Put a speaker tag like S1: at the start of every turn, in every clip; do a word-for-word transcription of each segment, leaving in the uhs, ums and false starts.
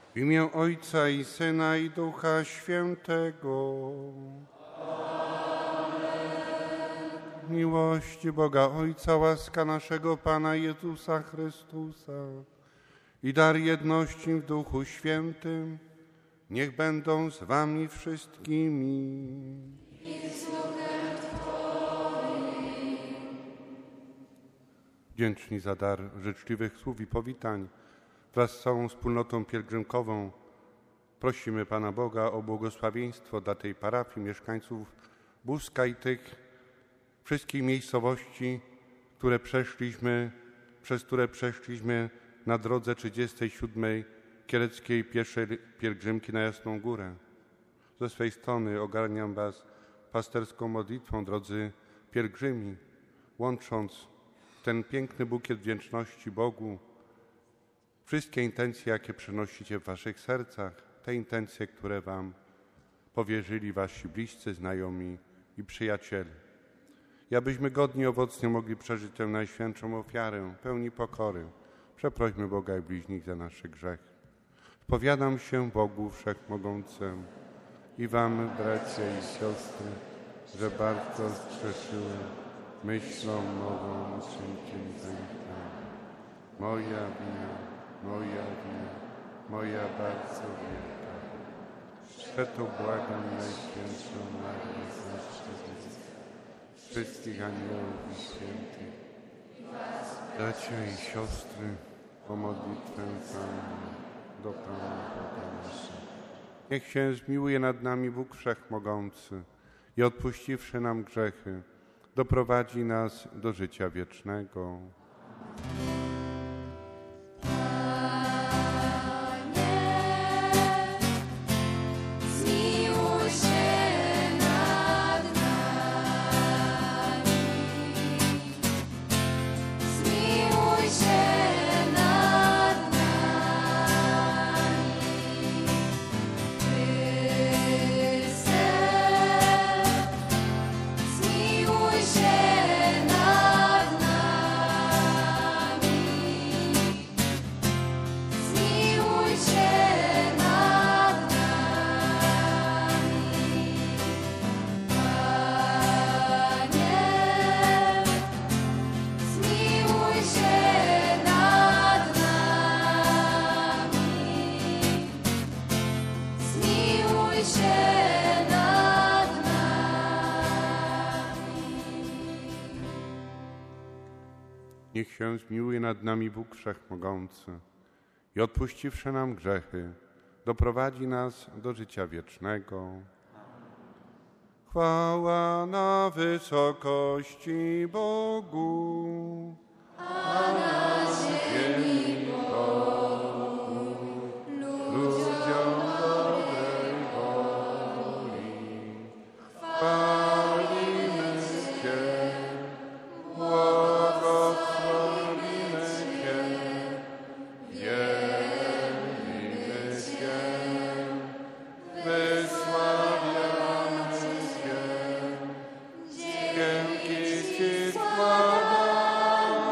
S1: W imię Ojca i Syna i Ducha Świętego. Miłość Boga Ojca, łaska naszego Pana Jezusa Chrystusa i dar jedności w Duchu Świętym niech będą z wami wszystkimi. Wdzięczni za dar życzliwych słów i powitań wraz z całą wspólnotą pielgrzymkową prosimy Pana Boga o błogosławieństwo dla tej parafii, mieszkańców Buska i tych wszystkich miejscowości, które przeszliśmy, przez które przeszliśmy na drodze trzydziestej siódmej kieleckiej pieszej pielgrzymki na Jasną Górę. Ze swej strony ogarniam was pasterską modlitwą, drodzy pielgrzymi, łącząc ten piękny bukiet wdzięczności Bogu, wszystkie intencje, jakie przenosicie w waszych sercach, te intencje, które wam powierzyli wasi bliscy, znajomi i przyjaciele. I abyśmy godnie, owocnie mogli przeżyć tę najświętszą ofiarę, pełni pokory. Przeprośmy Boga i bliźnich za nasze grzechy. Spowiadam się Bogu Wszechmogącemu i wam, bracia i siostry, że bardzo zgrzeszyłem myślą, mową, czynkiem i zaniechałem. Moja wina, moja wina, moja bardzo wielka. Przeto błagam Najświętszą Marię, zawsze wszystkich aniołów i świętych, bracia i siostry, o modlitwę Pana do Pana Boga naszego. Niech się zmiłuje nad nami Bóg Wszechmogący i odpuściwszy nam grzechy, doprowadzi nas do życia wiecznego. Niech się zmiłuje nad nami Bóg Wszechmogący i odpuściwszy nam grzechy, doprowadzi nas do życia wiecznego. Chwała na wysokości Bogu, a na ziemi pokój ludziom dobrej woli. Chwalimy Cię, błogosławimy Cię, wielbimy Cię, wysławiamy Cię, dzięki Ci składamy.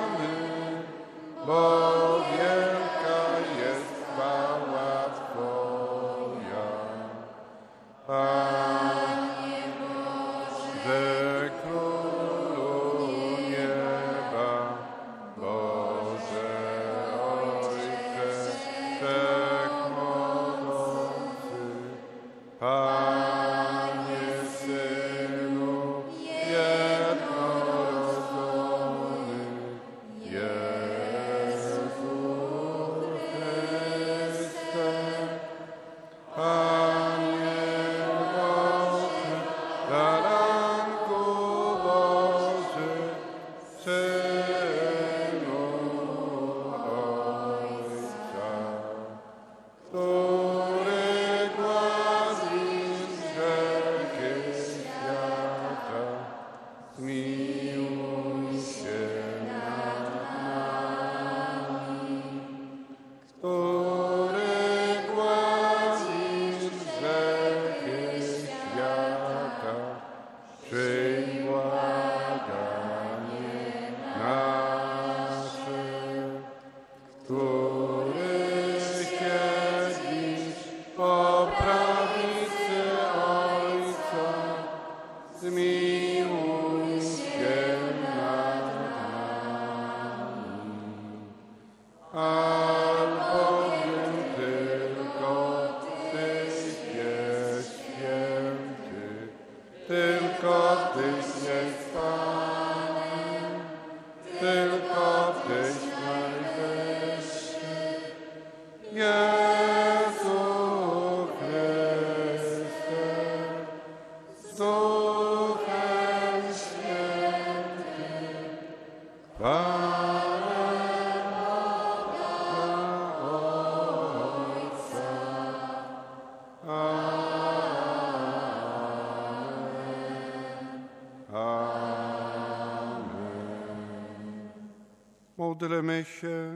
S1: Módlmy się.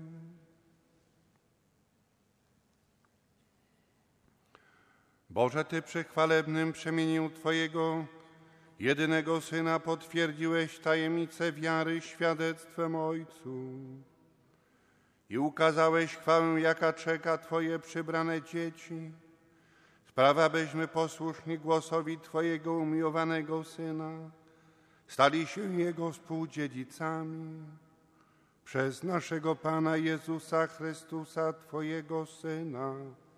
S1: Boże, Ty przy chwalebnym przemieniu Twojego jedynego Syna potwierdziłeś tajemnicę wiary świadectwem Ojcu i ukazałeś chwałę, jaka czeka Twoje przybrane dzieci. Sprawa, abyśmy posłuszni głosowi Twojego umiłowanego Syna stali się Jego współdziedzicami. Przez naszego Pana Jezusa Chrystusa, Twojego Syna,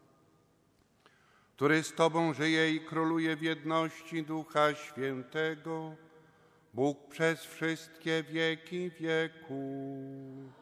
S1: który z Tobą żyje i króluje w jedności Ducha Świętego, Bóg przez wszystkie wieki wieków.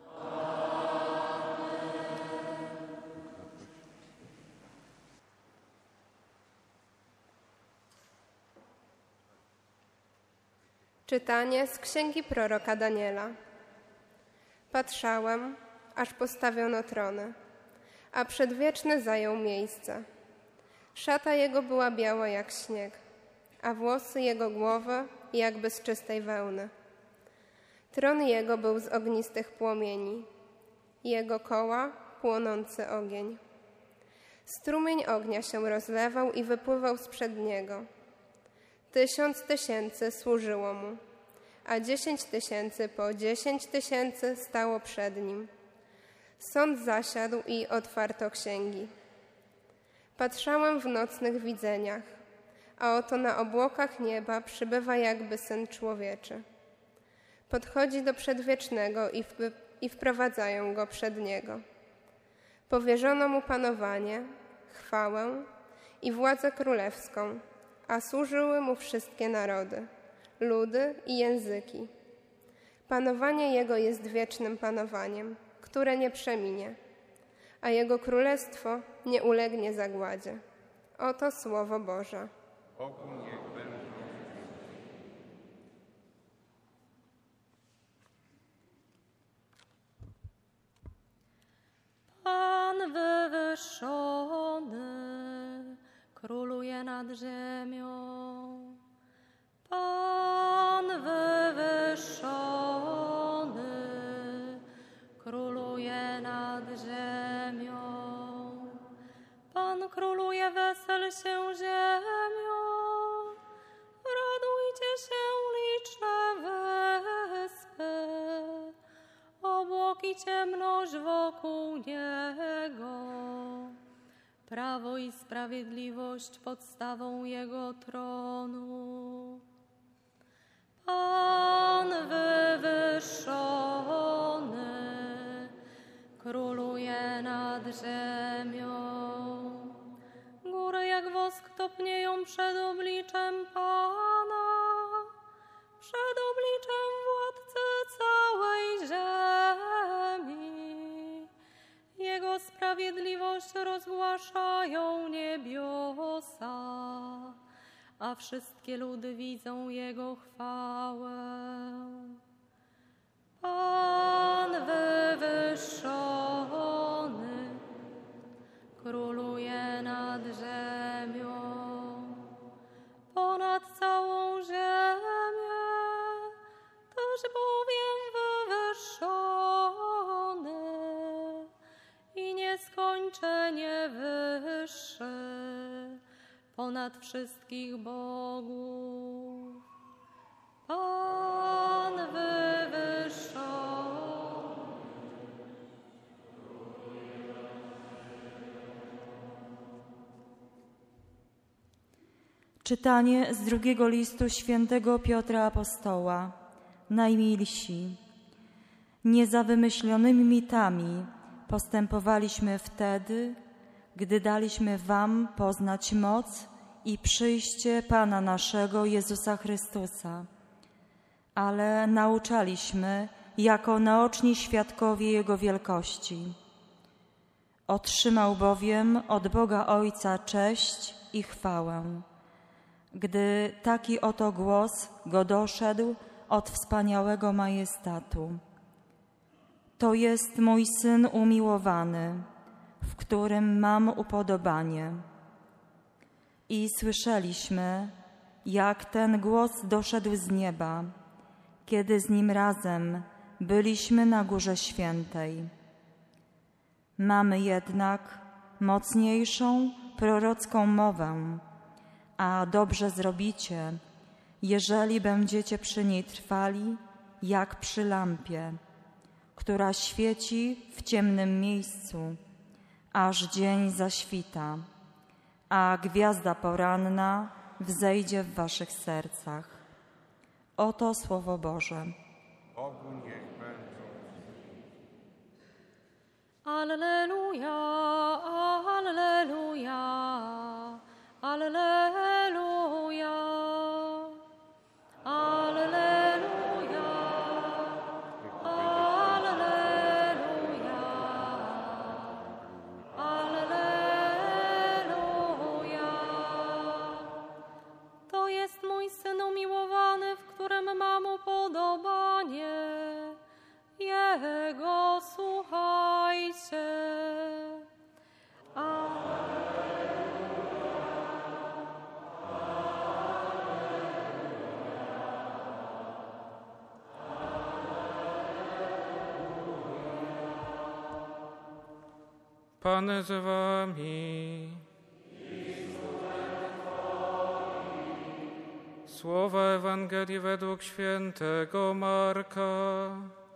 S2: Czytanie z księgi proroka Daniela. Patrzałem, aż postawiono trony, a przedwieczny zajął miejsce. Szata jego była biała jak śnieg, a włosy jego głowy jakby z czystej wełny. Tron jego był z ognistych płomieni, jego koła płonący ogień. Strumień ognia się rozlewał i wypływał sprzed niego. Tysiąc tysięcy służyło mu, a dziesięć tysięcy po dziesięć tysięcy stało przed nim. Sąd zasiadł i otwarto księgi. Patrzałem w nocnych widzeniach, a oto na obłokach nieba przybywa jakby Syn Człowieczy. Podchodzi do Przedwiecznego i, w, i wprowadzają go przed Niego. Powierzono mu panowanie, chwałę i władzę królewską, a służyły mu wszystkie narody, ludy i języki. Panowanie Jego jest wiecznym panowaniem, które nie przeminie, a Jego królestwo nie ulegnie zagładzie. Oto Słowo Boże.
S3: Pan wywyższony króluje nad ziemią. Pan wywyższony króluje nad ziemią. Pan króluje, wesel się ziemią. Radujcie się liczne wyspy. Obłoki ciemność wokół Niego. Prawo i sprawiedliwość podstawą Jego tronu. Pan wywyższony króluje nad ziemią. Góry jak wosk topnieją przed obliczem Pana, przed obliczem Władcy całej ziemi. Jego sprawiedliwość rozgłaszają niebiosa, a wszystkie ludy widzą Jego chwałę. Pan wywyższony króluje nad ziemią, ponad całą ziemię, też bowiem wywyższony i nieskończenie wyższy ponad wszystkich bogów. Pan wywyższony.
S4: Czytanie z drugiego listu świętego Piotra Apostoła. Najmilsi, nie za wymyślonymi mitami postępowaliśmy wtedy, gdy daliśmy wam poznać moc i przyjście Pana naszego Jezusa Chrystusa, ale nauczaliśmy jako naoczni świadkowie Jego wielkości. Otrzymał bowiem od Boga Ojca cześć i chwałę, gdy taki oto głos go doszedł od wspaniałego majestatu. To jest mój Syn umiłowany, w którym mam upodobanie. I słyszeliśmy, jak ten głos doszedł z nieba, kiedy z Nim razem byliśmy na Górze Świętej. Mamy jednak mocniejszą prorocką mowę, a dobrze zrobicie, jeżeli będziecie przy niej trwali jak przy lampie, która świeci w ciemnym miejscu, aż dzień zaświta, a gwiazda poranna wzejdzie w waszych sercach. Oto Słowo Boże.
S1: Bogu niech będą.
S3: Alleluja, alleluja, alleluja, alleluja, alleluja, alleluja. To jest mój Syn umiłowany, w którym mam upodobanie. Jego słuchajcie.
S5: Pan z wami. Słowa Ewangelii według świętego Marka.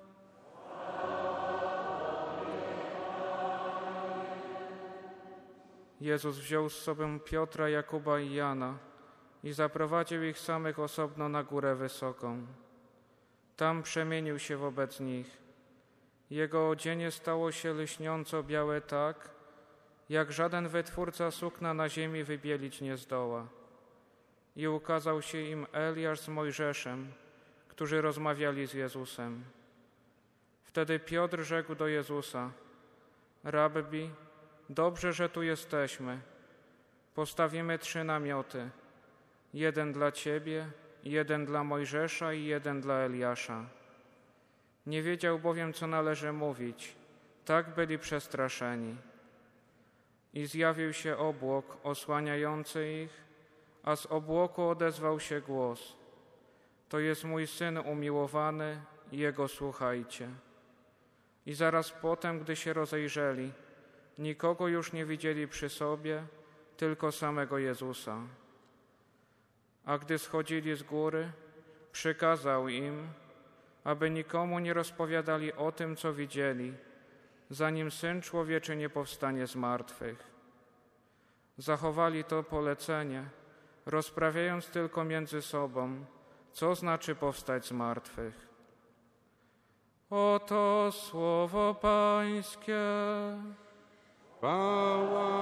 S5: Jezus wziął z sobą Piotra, Jakuba i Jana i zaprowadził ich samych osobno na górę wysoką. Tam przemienił się wobec nich. Jego odzienie stało się lśniąco białe tak, jak żaden wytwórca sukna na ziemi wybielić nie zdoła. I ukazał się im Eliasz z Mojżeszem, którzy rozmawiali z Jezusem. Wtedy Piotr rzekł do Jezusa: Rabbi, dobrze, że tu jesteśmy. Postawimy trzy namioty. Jeden dla Ciebie, jeden dla Mojżesza i jeden dla Eliasza. Nie wiedział bowiem, co należy mówić. Tak byli przestraszeni. I zjawił się obłok osłaniający ich, a z obłoku odezwał się głos: To jest mój Syn umiłowany, Jego słuchajcie. I zaraz potem, gdy się rozejrzeli, nikogo już nie widzieli przy sobie, tylko samego Jezusa. A gdy schodzili z góry, przykazał im, aby nikomu nie rozpowiadali o tym, co widzieli, zanim Syn Człowieczy nie powstanie z martwych. Zachowali to polecenie, rozprawiając tylko między sobą, co znaczy powstać z martwych. Oto słowo Pańskie.
S1: Chwała